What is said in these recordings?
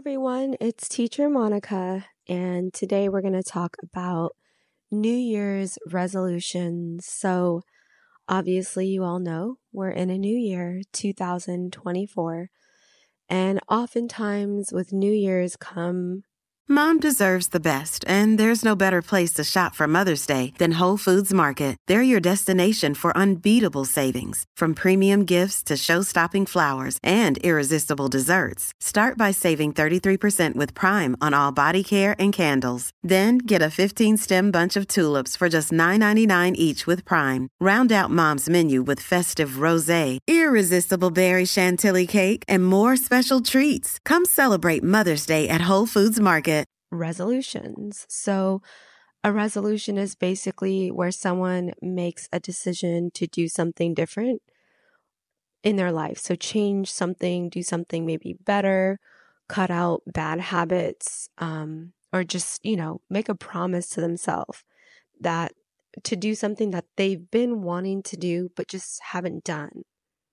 everyone, it's Teacher Monica, and today we're going to talk about New Year's resolutions. So, obviously, you all know we're in a new year, 2024, and oftentimes with New Year's come Mom deserves the best, and there's no better place to shop for Mother's Day than Whole Foods Market. They're your destination for unbeatable savings, from premium gifts to show-stopping flowers and irresistible desserts. Start by saving 33% with Prime on all body care and candles. Then get a 15-stem bunch of tulips for just $9.99 each with Prime. Round out Mom's menu with festive rosé, irresistible berry chantilly cake, and more special treats. Come celebrate Mother's Day at Whole Foods Market. resolutions. So, a resolution is basically where someone makes a decision to do something different in their life. So, change something, do something maybe better, cut out bad habits, or just, make a promise to themselves that to do something that they've been wanting to do but just haven't done.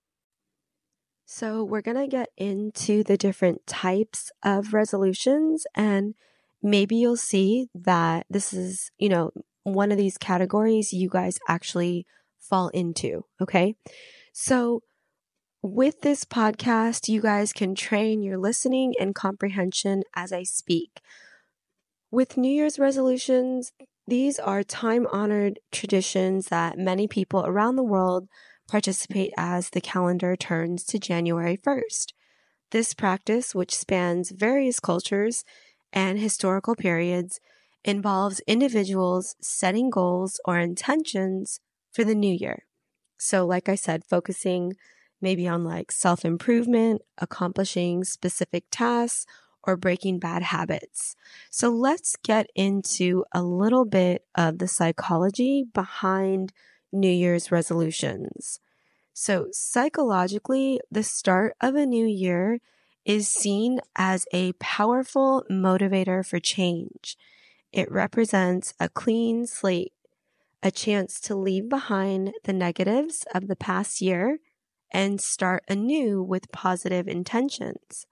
So, we're going to get into the different types of resolutions, and maybe you'll see that this is, one of these categories you guys actually fall into. Okay. So, with this podcast, you guys can train your listening and comprehension as I speak. With New Year's resolutions, these are time-honored traditions that many people around the world participate as the calendar turns to January 1st. This practice, which spans various cultures and historical periods, involves individuals setting goals or intentions for the new year. So, like I said, focusing maybe on like self-improvement, accomplishing specific tasks, or breaking bad habits. So let's get into a little bit of the psychology behind New Year's resolutions. So psychologically, the start of a new year is seen as a powerful motivator for change. It represents a clean slate, a chance to leave behind the negatives of the past year and start anew with positive intentions.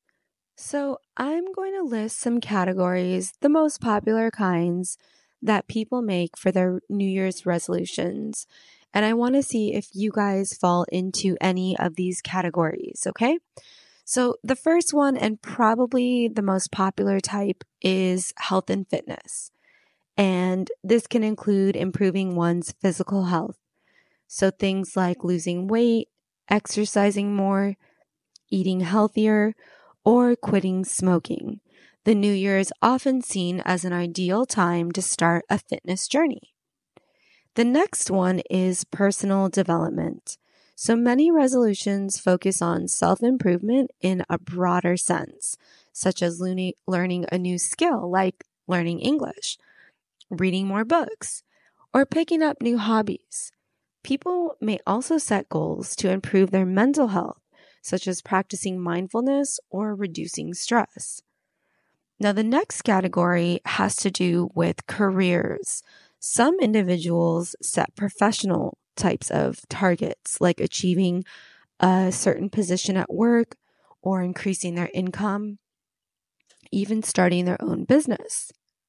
So I'm going to list some categories, the most popular kinds that people make for their New Year's resolutions. And I want to see if you guys fall into any of these categories, okay? So the first one, and probably the most popular type, is health and fitness. And this can include improving one's physical health. So things like losing weight, exercising more, eating healthier, or quitting smoking. The new year is often seen as an ideal time to start a fitness journey. The next one is personal development. So many resolutions focus on self-improvement in a broader sense, such as learning a new skill like learning English, reading more books, or picking up new hobbies. People may also set goals to improve their mental health, such as practicing mindfulness or reducing stress. Now, the next category has to do with careers. Some individuals set professional types of targets, like achieving a certain position at work or increasing their income, even starting their own business.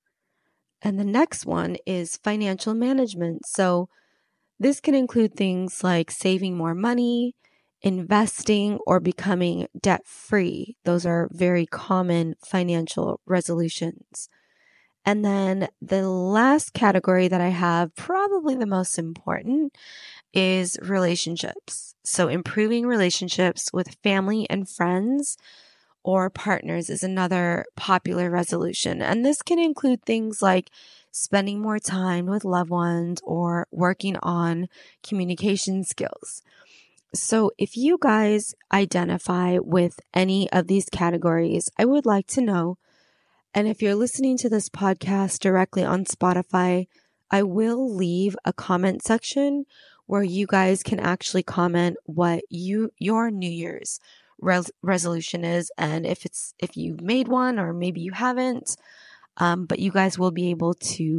And the next one is financial management. So this can include things like saving more money, investing, or becoming debt-free. Those are very common financial resolutions. And then the last category that I have, probably the most important, is relationships. So improving relationships with family and friends or partners is another popular resolution. And this can include things like spending more time with loved ones or working on communication skills. So if you guys identify with any of these categories, I would like to know. And if you're listening to this podcast directly on Spotify, I will leave a comment section where you guys can actually comment what your New Year's resolution is, and if you've made one or maybe you haven't, but you guys will be able to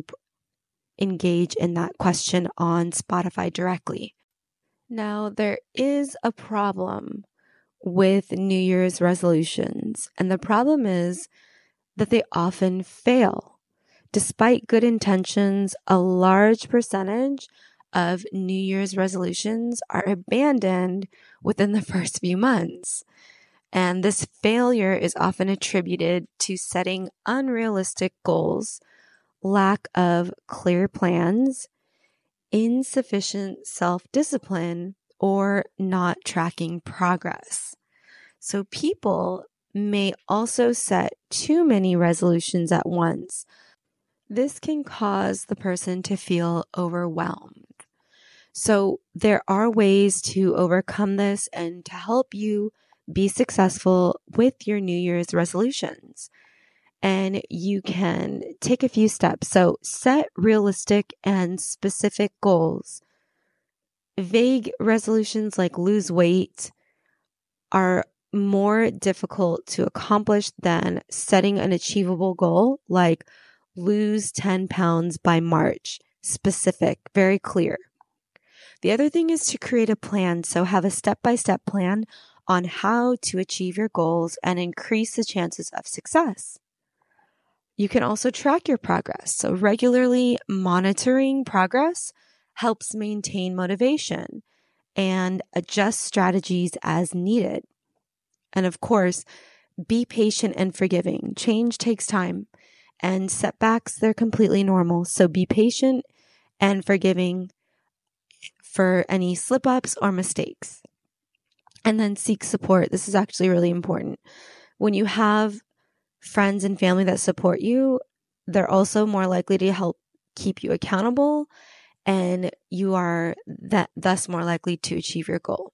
engage in that question on Spotify directly. Now, there is a problem with New Year's resolutions. And the problem is that they often fail. Despite good intentions, a large percentage of New Year's resolutions are abandoned within the first few months. And this failure is often attributed to setting unrealistic goals, lack of clear plans, insufficient self-discipline, or not tracking progress. So people may also set too many resolutions at once. This can cause the person to feel overwhelmed. So there are ways to overcome this and to help you be successful with your New Year's resolutions. And you can take a few steps. So set realistic and specific goals. Vague resolutions like lose weight are more difficult to accomplish than setting an achievable goal like lose 10 pounds by March. Specific, very clear. The other thing is to create a plan. So have a step-by-step plan on how to achieve your goals and increase the chances of success. You can also track your progress. So regularly monitoring progress helps maintain motivation and adjust strategies as needed. And of course, be patient and forgiving. Change takes time, and setbacks, they're completely normal. So be patient and forgiving for any slip-ups or mistakes. And then seek support. This is actually really important. When you have friends and family that support you, they're also more likely to help keep you accountable, and you are thus more likely to achieve your goal.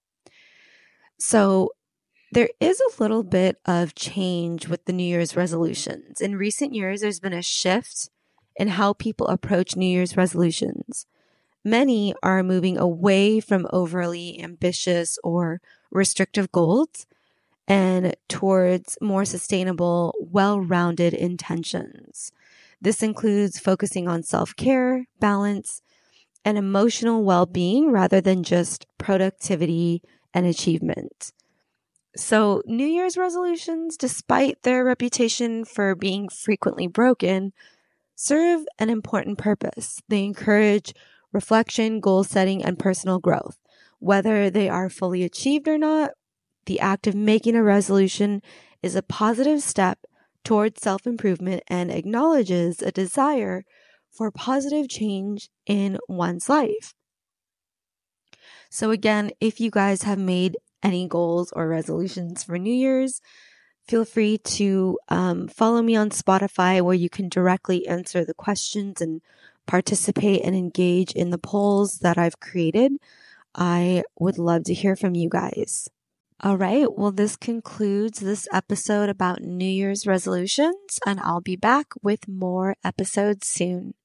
So there is a little bit of change with the New Year's resolutions. In recent years, there's been a shift in how people approach New Year's resolutions. Many are moving away from overly ambitious or restrictive goals and towards more sustainable, well-rounded intentions. This includes focusing on self-care, balance, and emotional well-being rather than just productivity and achievement. So New Year's resolutions, despite their reputation for being frequently broken, serve an important purpose. They encourage reflection, goal setting, and personal growth. Whether they are fully achieved or not, the act of making a resolution is a positive step towards self-improvement and acknowledges a desire for positive change in one's life. So again, if you guys have made any goals or resolutions for New Year's, feel free to follow me on Spotify, where you can directly answer the questions and participate and engage in the polls that I've created. I would love to hear from you guys. All right, well, this concludes this episode about New Year's resolutions, and I'll be back with more episodes soon.